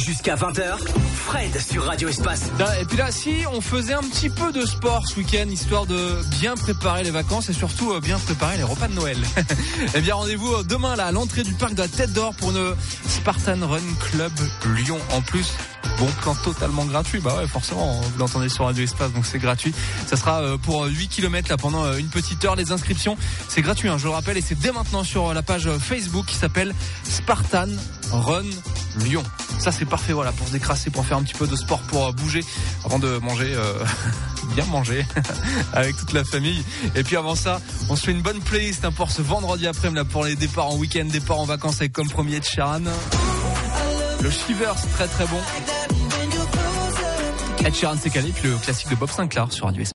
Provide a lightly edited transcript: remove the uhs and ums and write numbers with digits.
Jusqu'à 20h, Fred sur Radio Espace. Et puis là, si on faisait un petit peu de sport ce week-end, histoire de bien préparer les vacances et surtout bien préparer les repas de Noël. Eh bien, rendez-vous demain là, à l'entrée du parc de la Tête d'Or pour une Spartan Run Club Lyon. En plus, bon plan totalement gratuit. Bah ouais, forcément, vous l'entendez sur Radio Espace, donc c'est gratuit. Ça sera pour 8 km là pendant une petite heure. Les inscriptions, c'est gratuit, je le rappelle, et c'est dès maintenant sur la page Facebook qui s'appelle Spartan Run Lyon. Ça c'est parfait, voilà, pour se décrasser, pour faire un petit peu de sport, pour bouger avant de manger, bien manger avec toute la famille. Et puis avant ça, on se fait une bonne playlist pour ce vendredi après-midi là, pour les départs en week-end, départs en vacances avec comme premier Ed Sheeran. Le Shivers, très très bon. Ed Sheeran c'est calé, puis le classique de Bob Sinclair sur Radio Espace.